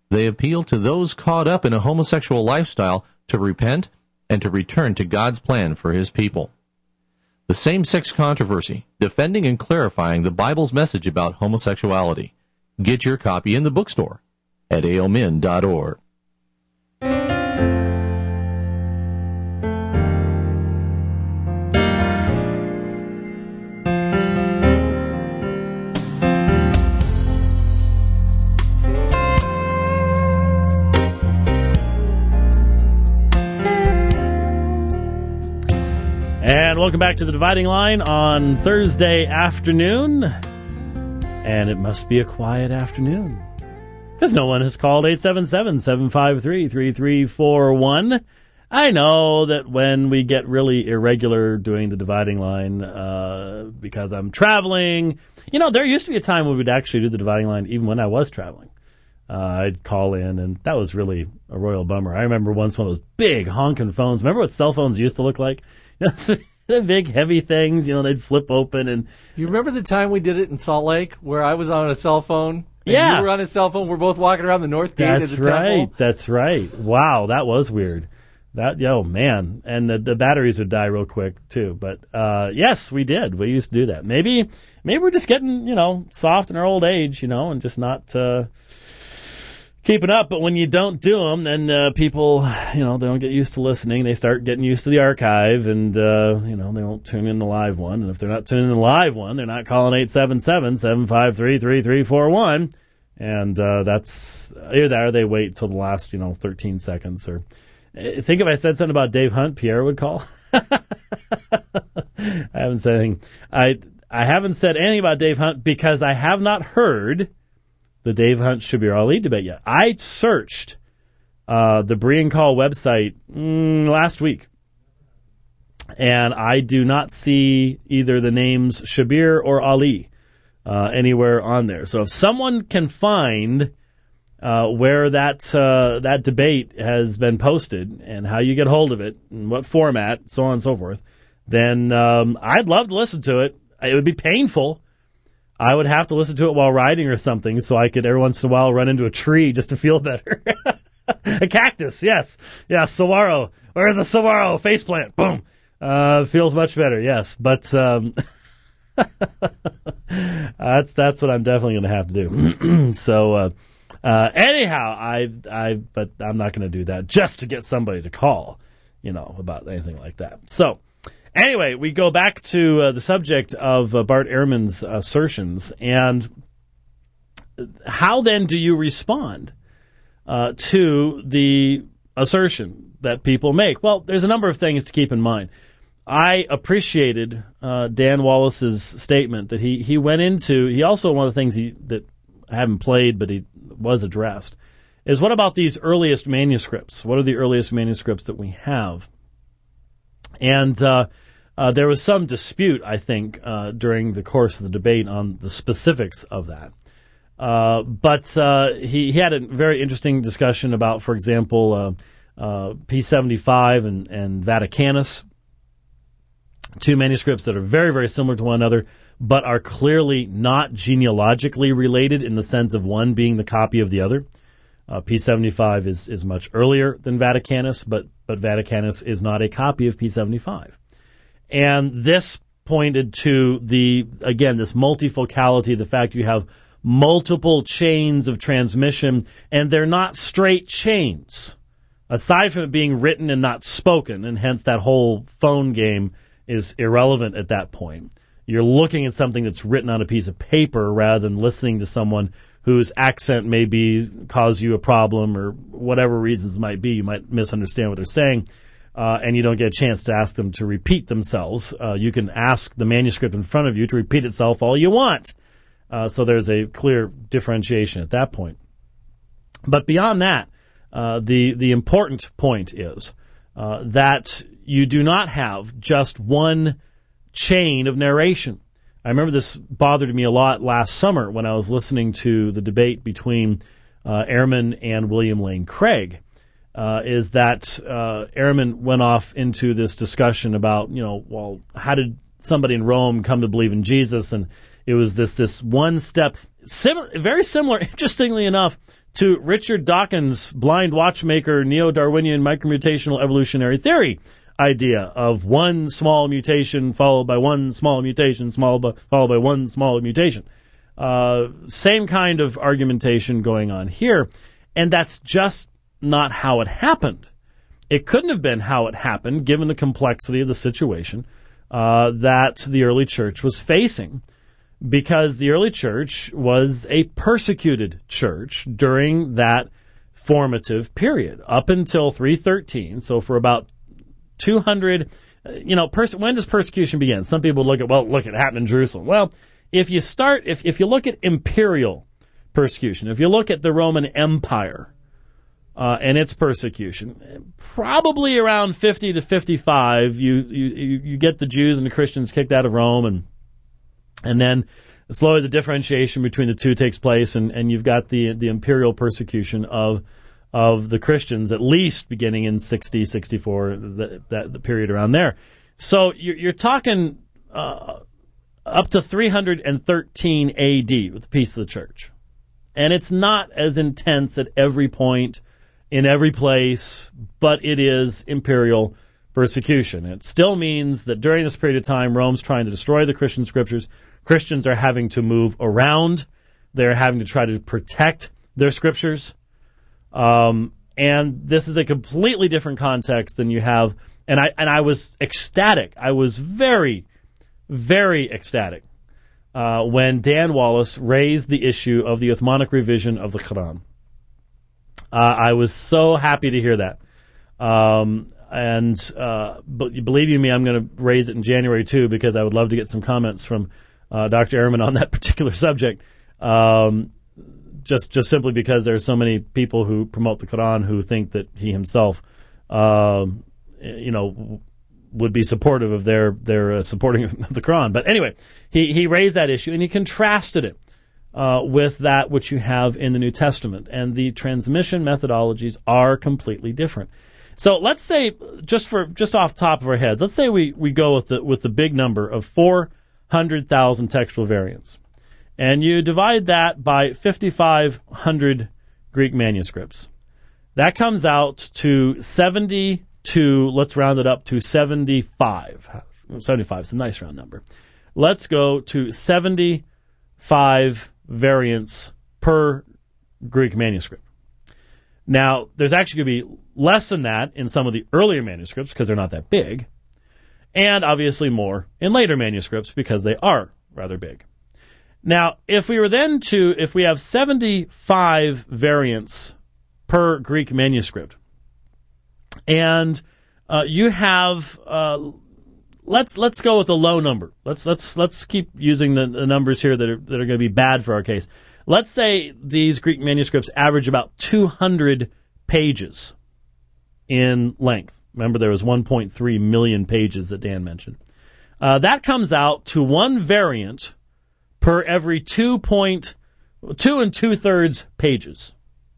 They appeal to those caught up in a homosexual lifestyle to repent and to return to God's plan for His people. The Same-Sex Controversy, Defending and Clarifying the Bible's Message About Homosexuality. Get your copy in the bookstore at a o min dot org. And welcome back to The Dividing Line on Thursday afternoon. And it must be a quiet afternoon, because no one has called eight seven seven, seven five three, three three four one. I know that when we get really irregular doing The Dividing Line, uh, because I'm traveling, you know, there used to be a time when we'd actually do The Dividing Line even when I was traveling. Uh, I'd call in, and that was really a royal bummer. I remember once one of those big honking phones. Remember what cell phones used to look like? The big heavy things, you know, they'd flip open. And do you remember the time we did it in Salt Lake, where I was on a cell phone? And yeah, you were on a cell phone. We're both walking around the north gate That's of the right. temple. That's right. Wow, that was weird. That, oh man, and the the batteries would die real quick too. But uh, yes, we did. We used to do that. Maybe maybe we're just getting, you know, soft in our old age, you know, and just not uh, keeping up. But when you don't do them, then uh, people, you know, they don't get used to listening. They start getting used to the archive, and uh, you know, they won't tune in the live one. And if they're not tuning in the live one, they're not calling eight seven seven, seven five three, three three four one. And uh, that's either that or they wait till the last, you know, thirteen seconds. Or I think if I said something about Dave Hunt, Pierre would call. I haven't said anything. I I haven't said anything about Dave Hunt because I have not heard the Dave Hunt Shabir Ali debate yet. I searched uh, the Brian Call website mm, last week, and I do not see either the names Shabir or Ali uh, anywhere on there. So if someone can find uh, where that uh, that debate has been posted and how you get hold of it and what format, so on and so forth, then um, I'd love to listen to it. It would be painful. I would have to listen to it while riding or something, so I could every once in a while run into a tree just to feel better. A cactus, yes. Yeah, saguaro. Where's a saguaro? Faceplant. Boom. Uh, feels much better, yes. But um, that's that's what I'm definitely going to have to do. so uh, uh, anyhow, I I but I'm not going to do that just to get somebody to call, you know, about anything like that. So. Anyway, we go back to uh, the subject of uh, Bart Ehrman's assertions, and how then do you respond uh, to the assertion that people make? Well, there's a number of things to keep in mind. I appreciated uh, Dan Wallace's statement that he, he went into. He also, one of the things he, that I haven't played, but he was addressed, is what about these earliest manuscripts? What are the earliest manuscripts that we have? And uh, uh, there was some dispute, I think, uh, during the course of the debate on the specifics of that. Uh, but uh, he, he had a very interesting discussion about, for example, uh, uh, P seventy-five and, and Vaticanus, two manuscripts that are very, very similar to one another, but are clearly not genealogically related in the sense of one being the copy of the other. Uh, P seventy-five is, is much earlier than Vaticanus, but, but Vaticanus is not a copy of P seventy-five. And this pointed to the, again, this multifocality, the fact you have multiple chains of transmission, and they're not straight chains, aside from it being written and not spoken, and hence that whole phone game is irrelevant at that point. You're looking at something that's written on a piece of paper rather than listening to someone whose accent may be cause you a problem, or whatever reasons might be. You might misunderstand what they're saying, uh, and you don't get a chance to ask them to repeat themselves. Uh, you can ask the manuscript in front of you to repeat itself all you want. Uh, so there's a clear differentiation at that point. But beyond that, uh, the the important point is uh, that you do not have just one chain of narration. I remember this bothered me a lot last summer when I was listening to the debate between uh, Ehrman and William Lane Craig, uh, is that uh, Ehrman went off into this discussion about, you know, well, how did somebody in Rome come to believe in Jesus, and It was this this one step, sim- very similar, interestingly enough, to Richard Dawkins' blind watchmaker neo-Darwinian micromutational evolutionary theory idea of one small mutation followed by one small mutation, small by, followed by one small mutation. Uh, same kind of argumentation going on here, and that's just not how it happened. It couldn't have been how it happened, given the complexity of the situation uh, that the early church was facing, because the early church was a persecuted church during that formative period, up until three thirteen, so for about two hundred, you know, pers- when does persecution begin? Some people look at, well, look, it happened in Jerusalem. Well, if you start, if, if you look at imperial persecution, if you look at the Roman Empire uh, and its persecution, probably around fifty to fifty-five, you, you you get the Jews and the Christians kicked out of Rome, and and then slowly the differentiation between the two takes place, and, and you've got the the imperial persecution of of the Christians, at least beginning in sixty, sixty-four, the, that, the period around there. So you're, you're talking uh, up to three hundred thirteen A D with the peace of the church. And it's not as intense at every point, in every place, but it is imperial persecution. It still means that during this period of time, Rome's trying to destroy the Christian scriptures. Christians are having to move around. They're having to try to protect their scriptures. Um, and this is a completely different context than you have. And I and I was ecstatic. I was very, very ecstatic uh, when Dan Wallace raised the issue of the Uthmanic revision of the Quran. Uh, I was so happy to hear that. Um, and uh, but believe you me, I'm going to raise it in January too, because I would love to get some comments from uh, Doctor Ehrman on that particular subject. Um, Just, just simply because there are so many people who promote the Quran who think that he himself, um, you know, would be supportive of their their uh, supporting of the Quran. But anyway, he he raised that issue and he contrasted it uh, with that which you have in the New Testament, and the transmission methodologies are completely different. So let's say, just for just off the top of our heads, let's say we we go with the with the big number of four hundred thousand textual variants. And you divide that by fifty-five hundred Greek manuscripts. That comes out to seventy-two, let's round it up to seventy-five. seventy-five is a nice round number. Let's go to seventy-five variants per Greek manuscript. Now, there's actually going to be less than that in some of the earlier manuscripts because they're not that big, and obviously more in later manuscripts because they are rather big. Now, if we were then to, if we have seventy-five variants per Greek manuscript, and uh, you have, uh, let's let's go with a low number. Let's let's let's keep using the, the numbers here that are that are going to be bad for our case. Let's say these Greek manuscripts average about two hundred pages in length. Remember, there was one point three million pages that Dan mentioned. Uh, that comes out to one variant per every two point two and two thirds pages.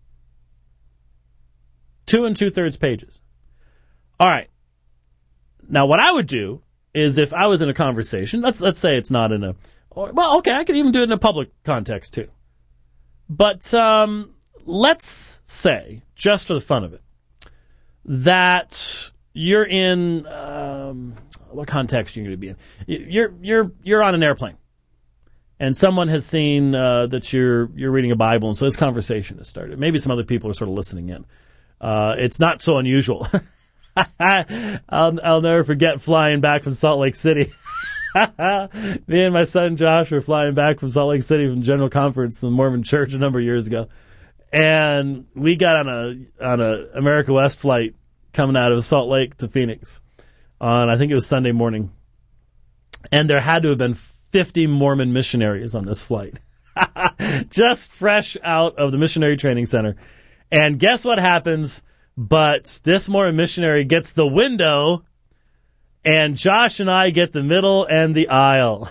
Two and two thirds pages. All right. Now, what I would do is, if I was in a conversation, let's let's say it's not in a, or, well, okay, I could even do it in a public context too. But um, let's say, just for the fun of it, that you're in um, what context are you going to be in? You're you're you're on an airplane. And someone has seen uh, that you're you're reading a Bible, and so this conversation has started. Maybe some other people are sort of listening in. Uh, it's not so unusual. I'll, I'll never forget flying back from Salt Lake City. Me and my son Josh were flying back from Salt Lake City from General Conference in the Mormon Church a number of years ago, and we got on a on a America West flight coming out of Salt Lake to Phoenix on, I think it was Sunday morning, and there had to have been fifty Mormon missionaries on this flight, just fresh out of the missionary training center. And guess what happens? But this Mormon missionary gets the window, and Josh and I get the middle and the aisle.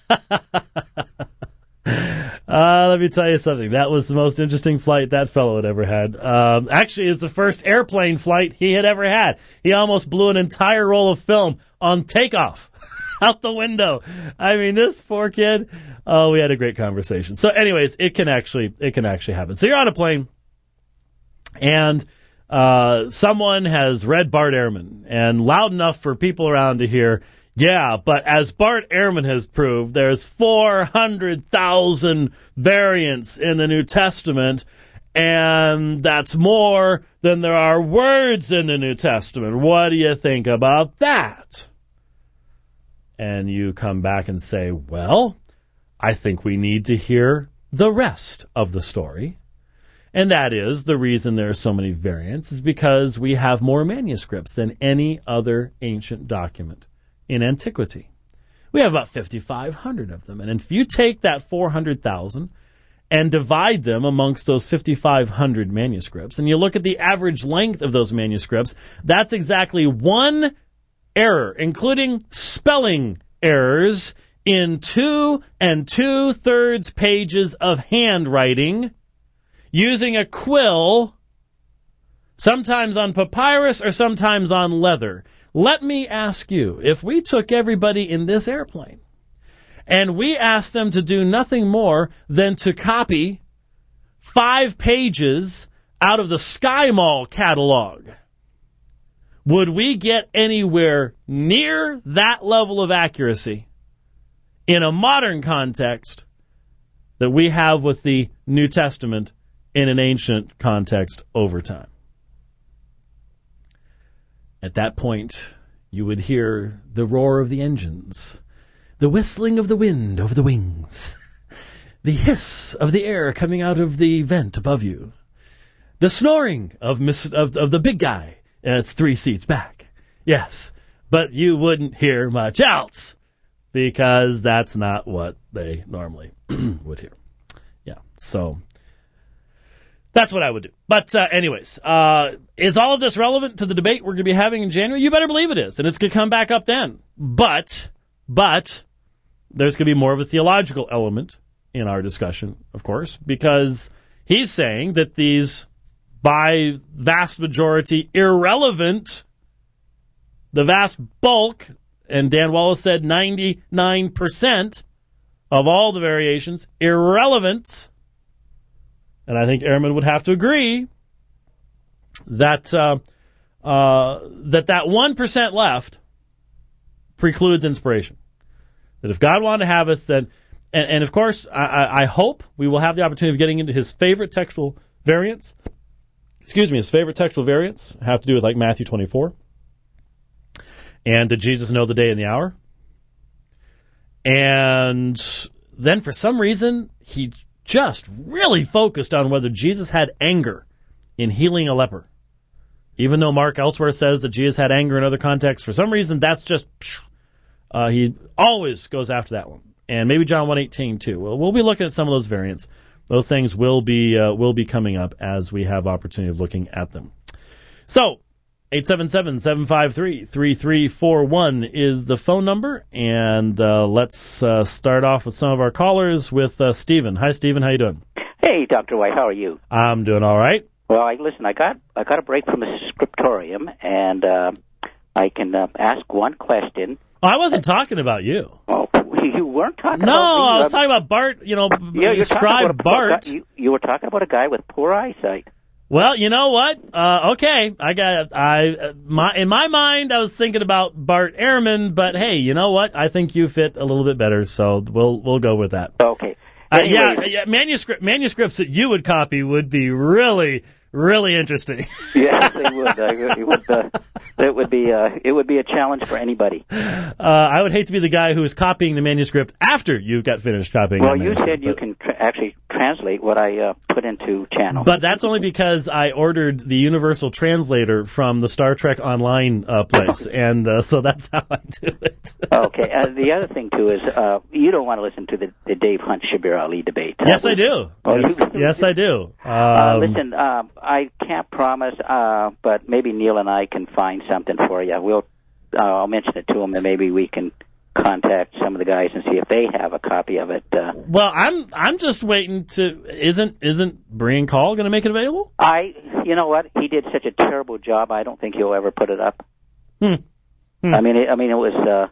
uh, let me tell you something. That was the most interesting flight that fellow had ever had. Um, actually, it's the first airplane flight he had ever had. He almost blew an entire roll of film on takeoff. out the window. I mean, this poor kid. Oh, we had a great conversation. So, anyways, it can actually it can actually happen. So you're on a plane, and uh, someone has read Bart Ehrman, and loud enough for people around to hear. Yeah, but as Bart Ehrman has proved, there's four hundred thousand variants in the New Testament, and that's more than there are words in the New Testament. What do you think about that? And you come back and say, well, I think we need to hear the rest of the story. And that is, the reason there are so many variants is because we have more manuscripts than any other ancient document in antiquity. We have about fifty-five hundred of them. And if you take that four hundred thousand and divide them amongst those fifty-five hundred manuscripts, and you look at the average length of those manuscripts, that's exactly one error, including spelling errors, in two and two-thirds pages of handwriting using a quill, sometimes on papyrus or sometimes on leather. Let me ask you, if we took everybody in this airplane and we asked them to do nothing more than to copy five pages out of the Sky Mall catalog, would we get anywhere near that level of accuracy in a modern context that we have with the New Testament in an ancient context over time? At that point, you would hear the roar of the engines, the whistling of the wind over the wings, the hiss of the air coming out of the vent above you, the snoring of Miss, of, of the big guy uh, three seats back. Yes, but you wouldn't hear much else because that's not what they normally would hear. Yeah, so that's what I would do. But uh, anyways, uh, is all of this relevant to the debate we're going to be having in January? You better believe it is, and it's going to come back up then. But, but, there's going to be more of a theological element in our discussion, of course, because he's saying that these, by vast majority, irrelevant, the vast bulk, and Dan Wallace said ninety-nine percent of all the variations, irrelevant. And I think Ehrman would have to agree that uh, uh, that that one percent left precludes inspiration. That if God wanted to have us, then, and, and of course, I, I hope we will have the opportunity of getting into his favorite textual variants. Excuse me, his favorite textual variants have to do with like Matthew twenty-four. And did Jesus know the day and the hour? And then for some reason, he just really focused on whether Jesus had anger in healing a leper. Even though Mark elsewhere says that Jesus had anger in other contexts, for some reason that's just, uh, he always goes after that one. And maybe John one eighteen too. Well, we'll be looking at some of those variants. Those things will be, uh, will be coming up as we have opportunity of looking at them. So, eight seven seven, seven five three, three three four one is the phone number, and uh, let's uh, start off with some of our callers with uh, Stephen. Hi, Stephen. How you doing? Hey, Doctor White. How are you? I'm doing all right. Well, I, listen, I got I got a break from the scriptorium, and uh, I can uh, ask one question. Oh, I wasn't uh, talking about you. Oh, you weren't talking no, about me. No, I was talking about Bart. You know, yeah, you're scribe about Bart. You, you were talking about a guy with poor eyesight. Well, you know what? Uh, okay, I got I my in my mind I was thinking about Bart Ehrman, but hey, you know what? I think you fit a little bit better, so we'll we'll go with that. Okay. Uh, yeah, yeah, manuscript manuscripts that you would copy would be really really interesting. Yes, they would. Uh, it would. Uh, it would be. Uh, it would be a challenge for anybody. Uh, I would hate to be the guy who is copying the manuscript after you got finished copying. Well, the you manuscript, said you but, can tra- actually translate what I uh, put into channel. But that's only because I ordered the Universal Translator from the Star Trek Online uh, place, and uh, so that's how I do it. Okay. Uh, the other thing too is uh, you don't want to listen to the, the Dave Hunt Shabir Ali debate. Yes, uh, I do. Oh, yes, you, yes, I do. Um, uh, listen, uh, I can't promise, uh, but maybe Neil and I can find something for you. We'll. Uh, I'll mention it to him, and maybe we can contact some of the guys and see if they have a copy of it. Uh, well, I'm I'm just waiting to. Isn't isn't Brian Call going to make it available? I. You know what? He did such a terrible job. I don't think he'll ever put it up. Hmm. hmm. I mean, it, I mean, it was. Uh,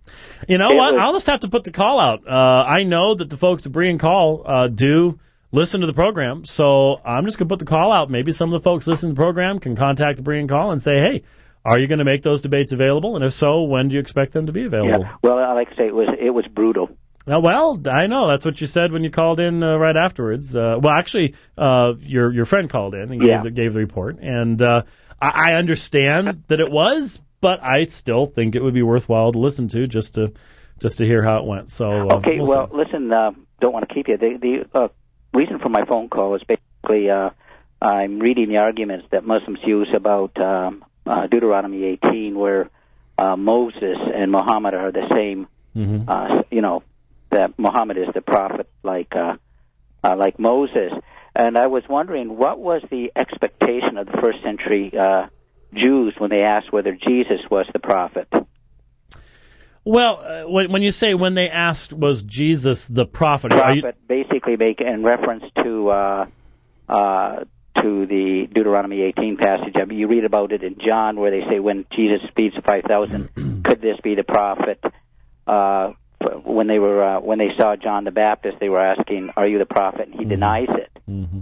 You know It what? was- I'll just have to put the call out. Uh, I know that the folks at Bree and Call uh, do listen to the program, so I'm just going to put the call out. Maybe some of the folks listening to the program can contact the Bree and Call and say, hey, are you going to make those debates available? And if so, when do you expect them to be available? Yeah. Well, I like to say it was it was brutal. Uh, well, I know. That's what you said when you called in uh, right afterwards. Uh, well, actually, uh, your your friend called in and gave, Yeah. the, gave the report. And uh, I, I understand that it was, but I still think it would be worthwhile to listen to just to just to hear how it went. So uh, Okay, we'll well, see. listen, uh, don't want to keep you. The, the uh, reason for my phone call is basically uh, I'm reading the arguments that Muslims use about um, uh, Deuteronomy eighteen, where uh, Moses and Muhammad are the same. Mm-hmm. Uh, you know, that Muhammad is the prophet like uh, uh, like Moses. And I was wondering, what was the expectation of the first century uh, Jews when they asked whether Jesus was the prophet? Well, uh, when, when you say when they asked, was Jesus the prophet? Are you, Prophet basically make in reference to uh, uh, to the Deuteronomy eighteen passage. I mean, you read about it in John where they say when Jesus feeds the five thousand, could this be the prophet? Uh, when they were uh, when they saw John the Baptist, they were asking, "Are you the prophet?" And he Mm-hmm. denies it. Mm-hmm.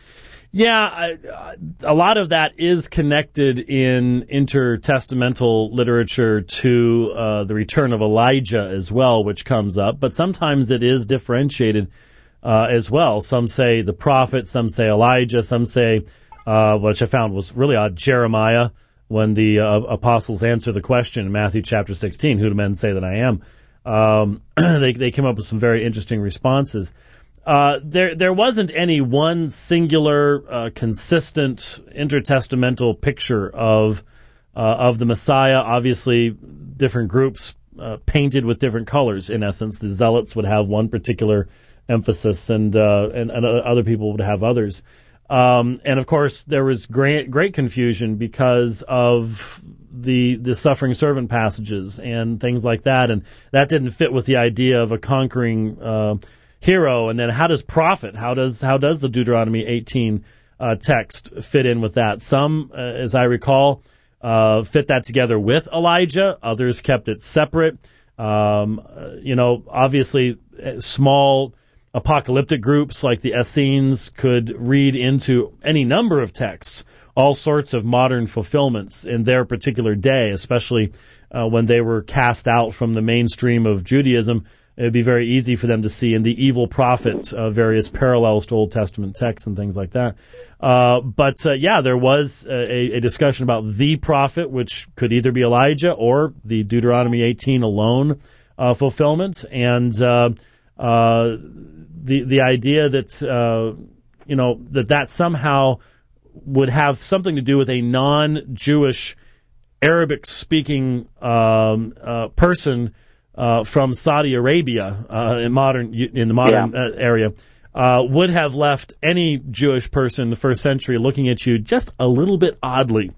Yeah, I, a lot of that is connected in intertestamental literature to uh, the return of Elijah as well, which comes up. But sometimes it is differentiated uh, as well. Some say the prophet, some say Elijah, some say, uh, which I found was really odd, Jeremiah, when the uh, apostles answer the question in Matthew chapter sixteen, who do men say that I am? Um, they, they came up with some very interesting responses. Uh, there, there wasn't any one singular, uh, consistent intertestamental picture of, uh, of the Messiah. Obviously, different groups, uh, painted with different colors. In essence, the Zealots would have one particular emphasis, and, uh, and, and other people would have others. Um, and of course, there was great, great confusion because of the, the suffering servant passages and things like that, and that didn't fit with the idea of a conquering, uh, hero. And then how does prophet, how does how does the Deuteronomy eighteen uh, text fit in with that? Some, uh, as I recall, uh, fit that together with Elijah. Others kept it separate. Um, uh, you know, obviously, uh, small apocalyptic groups like the Essenes could read into any number of texts, all sorts of modern fulfillments in their particular day, especially uh, when they were cast out from the mainstream of Judaism. It would be very easy for them to see in the evil prophet uh, various parallels to Old Testament texts and things like that. Uh, but, uh, yeah, there was a, a discussion about the prophet, which could either be Elijah or the Deuteronomy eighteen alone uh, fulfillment. And uh, uh, the the idea that, uh, you know, that that somehow would have something to do with a non-Jewish Arabic-speaking um, uh, person Uh, from Saudi Arabia uh, in modern in the modern Yeah. uh, area uh, would have left any Jewish person in the first century looking at you just a little bit oddly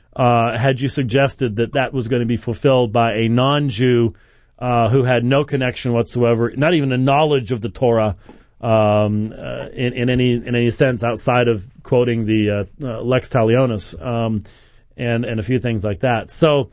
uh, had you suggested that that was going to be fulfilled by a non-Jew uh, who had no connection whatsoever, not even a knowledge of the Torah um, uh, in, in any in any sense outside of quoting the uh, uh, Lex Talionis um, and and a few things like that. So.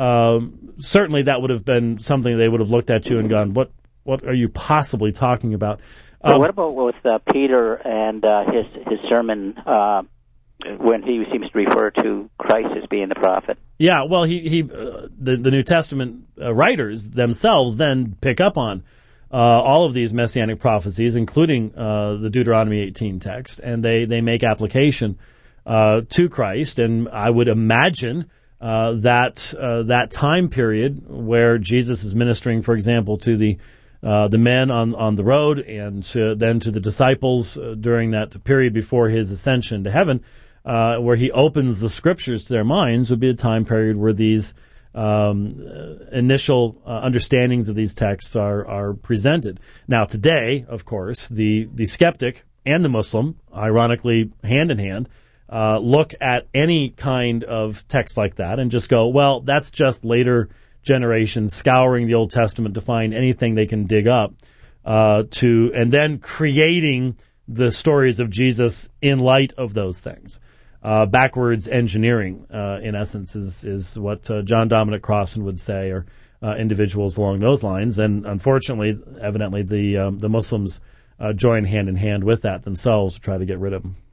Um, certainly that would have been something they would have looked at you and gone, what what are you possibly talking about? Um, Well, what about with uh, Peter and uh, his his sermon uh, when he seems to refer to Christ as being the prophet? Yeah, well, he he uh, the the New Testament uh, writers themselves then pick up on uh, all of these messianic prophecies, including uh, the Deuteronomy eighteen text, and they they make application uh, to Christ. And I would imagine uh, that uh, that time period where Jesus is ministering, for example, to the Uh, the men on, on the road, and to, then to the disciples uh, during that period before his ascension to heaven, uh, where he opens the scriptures to their minds, would be a time period where these um, uh, initial uh, understandings of these texts are, are presented. Now, today, of course, the, the skeptic and the Muslim, ironically hand in hand, uh, look at any kind of text like that and just go, well, that's just later generations scouring the Old Testament to find anything they can dig up, uh, to and then creating the stories of Jesus in light of those things. Uh, backwards engineering, uh, in essence, is is what uh, John Dominic Crossan would say, or uh, individuals along those lines. And unfortunately, evidently, the um, the Muslims uh, join hand in hand with that themselves to try to get rid of them.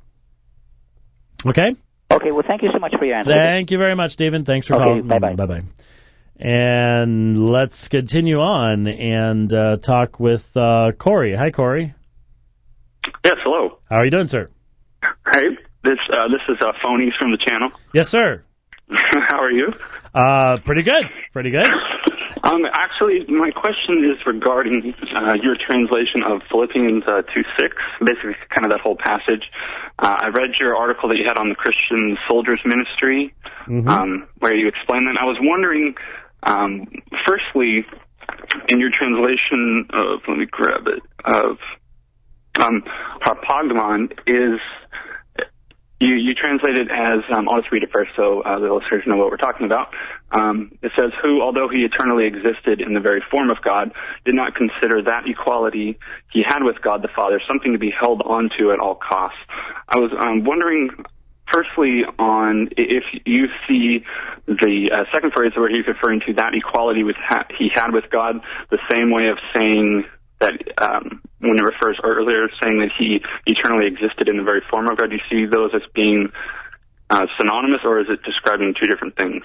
Okay? Okay, well, thank you so much for your answer. Thank you very much, Stephen. Thanks for okay, calling. Bye-bye. Bye-bye. And let's continue on and uh, talk with uh, Corey. Hi, Corey. Yes, hello. How are you doing, sir? Hey, this uh, this is uh, Phonies from the channel. Yes, sir. How are you? Uh, pretty good. Pretty good. Um, actually, my question is regarding uh, your translation of Philippians uh, two six, basically kind of that whole passage. Uh, I read your article that you had on the Christian Soldiers Ministry, mm-hmm. um, where you explained that. I was wondering, um, firstly, in your translation of, let me grab it, of um, Harpagmon, is... You, you translate it as, um, I'll just read it first so uh, the listeners know what we're talking about. Um, it says, who, although he eternally existed in the very form of God, did not consider that equality he had with God the Father something to be held onto at all costs. I was um, wondering, firstly, on if you see the uh, second phrase where he's referring to that equality with ha- he had with God, the same way of saying that um, when it refers earlier, saying that he eternally existed in the very form of God, do you see those as being uh, synonymous, or is it describing two different things?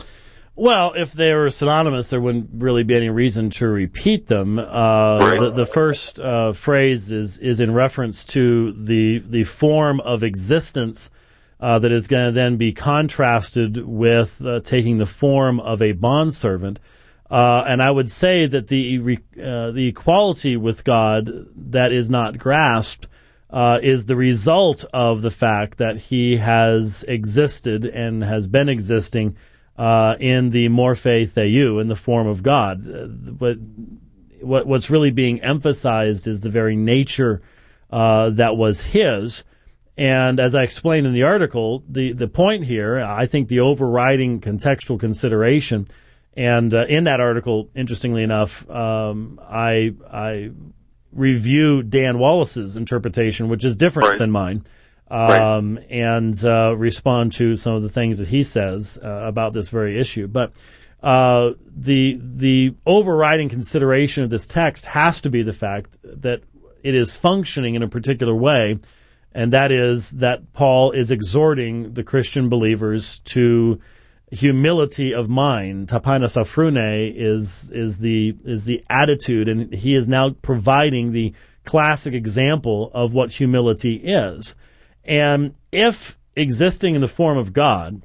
Well, if they were synonymous, there wouldn't really be any reason to repeat them. Uh, right. the, the first uh, phrase is, is in reference to the the form of existence uh, that is going to then be contrasted with uh, taking the form of a bondservant. Uh, and I would say that the uh, the equality with God that is not grasped uh, is the result of the fact that he has existed and has been existing uh, in the morphe theou, in the form of God. Uh, but what, what's really being emphasized is the very nature uh, that was his. And as I explained in the article, the, the point here, I think the overriding contextual consideration. And uh, in that article, interestingly enough, um, I I review Dan Wallace's interpretation, which is different right. than mine, um, right. and uh, respond to some of the things that he says uh, about this very issue. But uh, the the overriding consideration of this text has to be the fact that it is functioning in a particular way, and that is that Paul is exhorting the Christian believers to humility of mind. Tapainos aphrune is is the is the attitude, and he is now providing the classic example of what humility is. And if existing in the form of God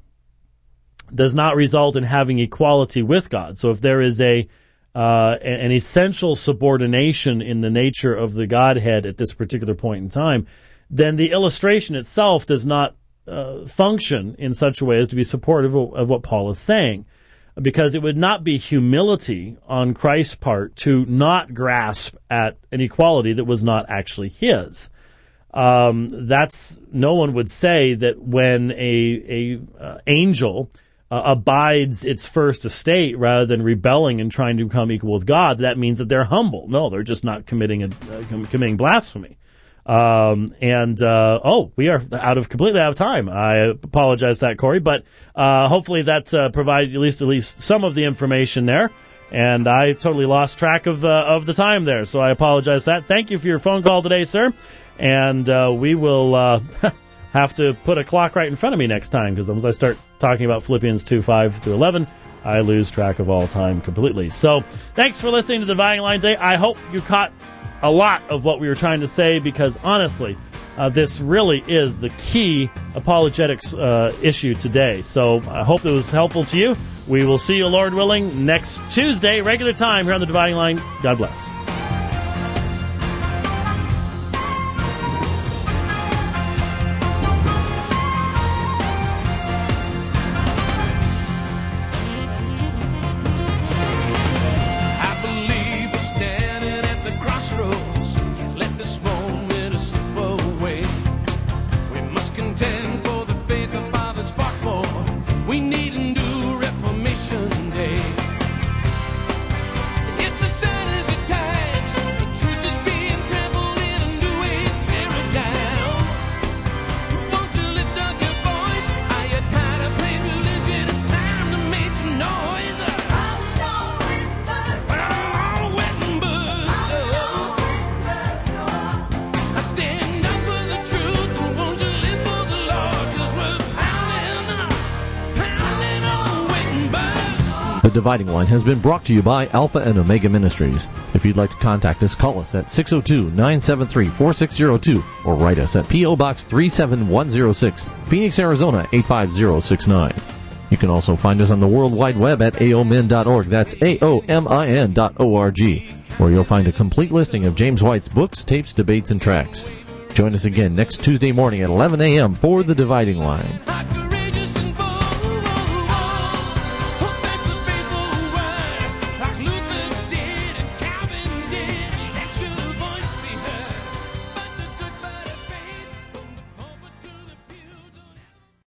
does not result in having equality with God, so if there is a uh, an essential subordination in the nature of the Godhead at this particular point in time, then the illustration itself does not Uh, function in such a way as to be supportive of, of what Paul is saying, because it would not be humility on Christ's part to not grasp at an equality that was not actually his. Um, that's no one would say that when a a uh, angel uh, abides its first estate rather than rebelling and trying to become equal with God, that means that they're humble. No, they're just not committing a, uh, committing blasphemy. Um, and, uh, oh, we are out of, completely out of time. I apologize for that, Corey, but, uh, hopefully that, uh, provided at least, at least some of the information there. And I totally lost track of, uh, of the time there. So I apologize for that. Thank you for your phone call today, sir. And, uh, we will, uh, have to put a clock right in front of me next time, because once I start talking about Philippians two, five through eleven, I lose track of all time completely. So thanks for listening to the Dividing Line today. I hope you caught a lot of what we were trying to say, because honestly, uh, this really is the key apologetics uh, issue today. So I hope it was helpful to you. We will see you, Lord willing, next Tuesday, regular time here on the Dividing Line. God bless. Day. It's a Saturday time. Dividing Line has been brought to you by Alpha and Omega Ministries. If you'd like to contact us, call us at six oh two, nine seven three, four six oh two or write us at P O. Box three seven one oh six, Phoenix, Arizona eight five zero six nine. You can also find us on the World Wide Web at A O M I N dot org. That's A O M I N dot O R G, where you'll find a complete listing of James White's books, tapes, debates, and tracks. Join us again next Tuesday morning at eleven a.m. for The Dividing Line.